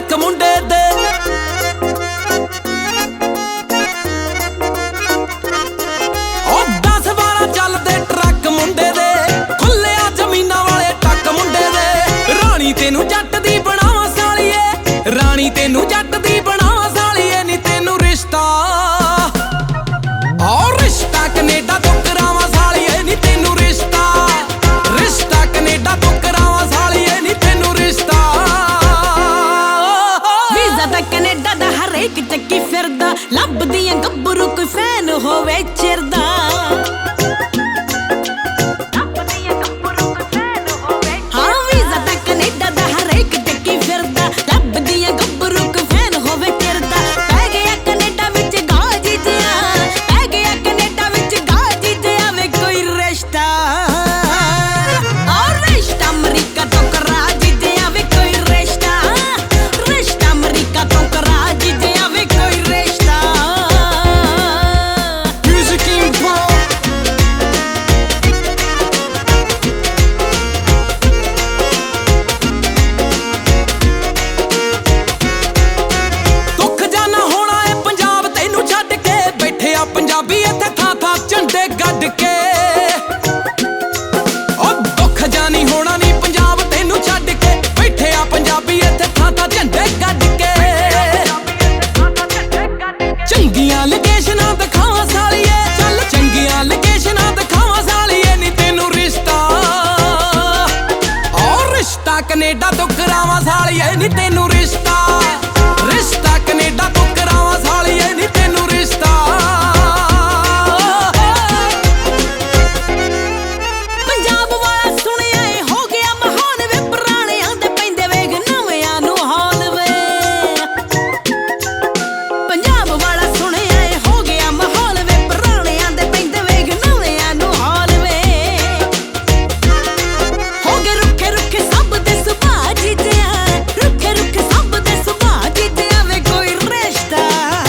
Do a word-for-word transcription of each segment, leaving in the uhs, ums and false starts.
Truck ਮੁੰਡੇ ਦੇ। ਉਹ ਦਸ ਬਾਰਾਂ ਚੱਲਦੇ ਟਰੱਕ ਮੁੰਡੇ ਦੇ, ਖੁੱਲਿਆ ਜ਼ਮੀਨਾਂ ਵਾਲੇ ਟੱਕ ਮੁੰਡੇ ਦੇ। ਰਾਣੀ ਤੈਨੂੰ ਜੱਟ ਦੀ ਬਣਾਵਾਂ ਸਾਲੀਏ, ਰਾਣੀ ਤੈਨੂੰ ਜੱਟ ਦੀ ਬਣਾਵਾਂ ਸਾਲੀਏ, ਨੀ ਤੈਨੂੰ ਰਿਸ਼ਤਾ ਔਰ ਰਿਸ਼ਤਾ ਕੈਨੇਡਾ ਤੋਂ ਕਰਾਵਾਂ ਸਾਲੀਏ, ਨੀ ਤੈਨੂੰ ਰਿਸ਼ਤਾ, ਰਿਸ਼ਤਾ ਕੈਨੇਡਾ ਤੋਂ ਕਰਾਵਾਂ ਸਾਲੀਏ, ਨੀ ਤੈਨੂੰ ਰਿਸ਼ਤਾ। ਵੀਜ਼ਾ ਤਾਂ ਕੈਨੇਡਾ ਦਾ ਹਰੇਕ ਚੱਕੀ ਫਿਰਦਾ, ਲੱਭਦੀਆਂ ਗੱਭਰੂ ਕੋਈ ਫੈਨ ਹੋਵੇ ਚਿਰਦਾ। ਹਾਂ ਵੀਜ਼ਾ ਤਾਂ ਕੈਨੇਡਾ ਦਾ ਹਰੇਕ ਚੱਕੀ ਫਿਰਦਾ, ਲੱਭਦੀਆਂ ਗੱਭਰੂ ਕੋਈ ਫੈਨ ਹੋਵੇ ਚਿਰਦਾ। ਪੈ ਗਿਆ ਕੈਨੇਡਾ ਵਿੱਚ ਗਾਜੀ ਜਿਆ, ਪੈ ਗਿਆ ਕੈਨੇਡਾ ਵਿੱਚ ਗਾਜੀ ਜਿਆ ਵੇ ਕੋਈ ਰਿਸ਼ਤਾ ਔਰ ਰਿਸ਼ਤਾ ਅਮਰੀਕਾ ਤੋਂ ਕਰਾ ਜਿਆ ਵੇ ਕੋਈ ਰਿਸ਼ਤਾ, ਰਿਸ਼ਤਾ ਅਮਰੀਕਾ ਤੋਂ ਕਰਾ ਜਿਆ ਵੇ ਕੋਈ ਰਿਸ਼ਤਾ। Music info ਦੁੱਖ ਜਾਨਾ ਹੋਣਾ ਏ ਪੰਜਾਬ ਤੈਨੂੰ ਛੱਡ ਕੇ, ਬੈਠੇ ਆ ਪੰਜਾਬੀ ਇੱਥੇ ਥਾਂ ਥਾਂ ਝੰਡੇ ਗੱਡ ਕੇ। ਉਹ ਦੁੱਖ ਜਾਨੀ ਹੋਣਾ ਨੀ ਪੰਜਾਬ ਤੈਨੂੰ ਛੱਡ ਕੇ, ਬੈਠੇ ਆ ਪੰਜਾਬੀ ਇੱਥੇ ਥਾਂ ਥਾਂ ਝੰਡੇ ਗੱਡ ਕੇ। ਚੰਗੀਆਂ ਲੋਕੇਸ਼ਨਾਂ ਦਿਖਾਵਾਂ ਸਾਲੀਏ, ਚੱਲ ਚੰਗੀਆਂ ਲੋਕੇਸ਼ਨਾਂ ਦਿਖਾਵਾਂ ਸਾਲੀਏ, ਨੀ ਤੈਨੂੰ ਰਿਸ਼ਤਾ ਔਰ ਰਿਸ਼ਤਾ ਕੈਨੇਡਾ ਤੋਂ ਕਰਾਵਾਂ ਸਾਲੀਏ, ਨੀ ਤੈਨੂੰ ਰਿਸ਼ਤਾ, ਰਿਸ਼ਤਾ ਕੈਨੇਡਾ ਤੋਂ ਕਰਾਵਾਂ ਸਾਲੀਏ, ਨੀ ਤੈਨੂੰ ਰਿਸ਼ਤਾ। ਪੰਜਾਬ ਵਾਲਾ ਸੁਣਿਆ ਏ ਹੋ ਗਿਆ ਮਹਾਨ ਵੇ, ਪੁਰਾਣਿਆਂ ਦੇ ਪੈਂਦੇ ਵੇਖ ਨਵਿਆਂ ਨੂੰ ਹਾਲ ਵੇ। ਪੰਜਾਬ ਵਾਲਾ ਸੁਣਿਆ ਏ ਹੋ ਗਿਆ ਮਾਹੌਲ ਵੇ, ਪੁਰਾਣਿਆਂ ਦੇ ਪੈਂਦੇ ਵੇਖ ਨਵਿਆਂ ਨੂੰ ਹਾਲ ਵੇ। ਹੋ ਗਏ ਰੁੱਖੇ ਰੁੱਖੇ ਸਭ ਦੇ ਸੁਭਾਅ ਜੀ ਜਿਆ, ਰੁੱਖੇ ਰੁੱਖੇ ਸਭ ਦੇ ਸੁਭਾਅ ਜੀ ਜਿਆ ਵੇ ਕੋਈ ਰਿਸ਼ਤਾ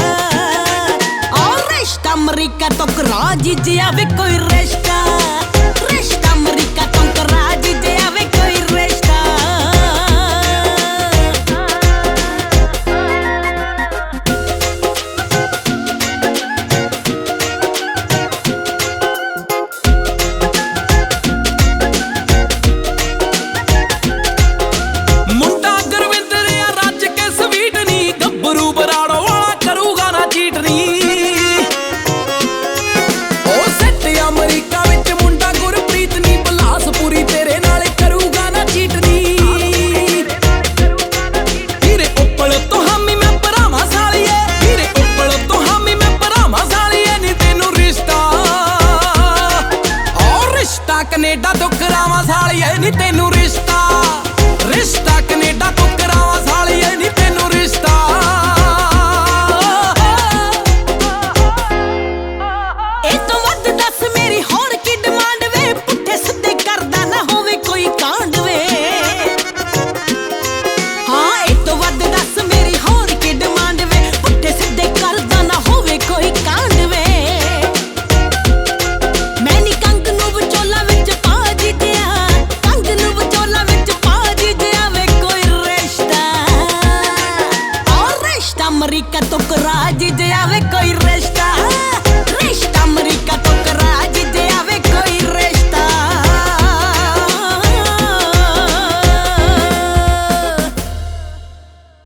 ਔਰ ਰਿਸ਼ਤਾ ਅਮਰੀਕਾ ਤੋਂ ਕਰਾ ਜੀ ਜਿਆ ਵੇ ਕੋਈ ਰਿਸ਼ਤਾ, ਰਿਸ਼ਤਾ ਅਮਰੀਕਾ ਤੋਂ ਕਰਾ ਜੀ ਜਿਆ ਵੇ ਕੋਈ ਰਿਸ਼ਤਾ। ਮੁੰਡਾ ਗੁਰਵਿੰਦਰ ਆ ਰੱਜ ਕੇ ਸਵੀਟ ਨੀ, ਗੱਭਰੂ ਬਰਾੜੋ ਵਾਲਾ ਕਰੂਗਾ ਨਾ ਚੀਟ ਨੀ। ਉਹ ਸੈੱਟ ਅਮਰੀਕਾ ਵਿੱਚ ਮੁੰਡਾ ਗੁਰਪ੍ਰੀਤ ਨੀ, ਬਲਾਸਪੁਰੀ ਤੇਰੇ ਨਾਲ ਕਰੂਗਾ ਨਾ ਚੀਟ ਨੀ। ਵੀਰੇ ਉੱਪਲ ਤੋਂ ਹਾਮੀ ਮੈਂ ਭਰਾਵਾਂ ਸਾਲੀਏ, ਵੀਰੇ ਉੱਪਲ ਤੋਂ ਹਾਮੀ ਮੈਂ ਭਰਾਵਾਂ ਸਾਲੀਏ, ਨੀ ਤੈਨੂੰ ਰਿਸ਼ਤਾ ਔਰ ਰਿਸ਼ਤਾ ਕੈਨੇਡਾ ਤੋਂ ਕਰਾਵਾਂ ਸਾਲੀਏ, ਨੀ ਤੈਨੂੰ ਰਿਸ਼ਤਾ, ਰਿਸ਼ਤਾ ਕੈਨੇਡਾ ਤੋਂ ਕਰਾਵਾਂ ਸਾਲੀਏ, ਨੀ ਤੈਨੂੰ ਰਿਸ਼ਤਾ। ਇਹ ਤੋਂ ਵੱਧ ਦੱਸ ਮੇਰੀ ਹੋਰ ਕੀ ਡਿਮਾਂਡ ਵੇ, ਪੁੱਠੇ ਸਿੱਧੇ ਕਰਦਾ ਨਾ ਹੋਵੇ ਕੋਈ ਕਾਂਡ ਵੇ। ਹਾਂ ਇਹ ਤੋਂ ਵੱਧ ਦੱਸ ਮੇਰੀ ਹੋਰ ਕੀ ਡਿਮਾਂਡ ਵੇ, ਪੁੱਠੇ ਸਿੱਧੇ ਕਰਦਾ ਨਾ ਹੋਵੇ ਕੋਈ ਕਾਂਡ ਵੇ। ਮੈਂ ਨੀ ਕੰਗ ਨੂੰ ਵਿਚੋਲਾ ਵਿੱਚ ਪਾ ਜੀ ਜਿਆ, ਕੰਗ ਨੂੰ ਵਿਚੋਲਾ ਵਿੱਚ ਪਾ ਜੀ ਜਿਆ ਵੇ ਕੋਈ ਰਿਸ਼ਤਾ ਔਰ ਰਿਸ਼ਤਾ ਅਮਰੀਕਾ ਤੋਂ ਕਰਾ ਜੀ ਜਿਆ ਵੇ ਕੋਈ ਰਿਸ਼ਤਾ, ਰਿਸ਼ਤਾ ਅਮਰੀਕਾ ਤੋਂ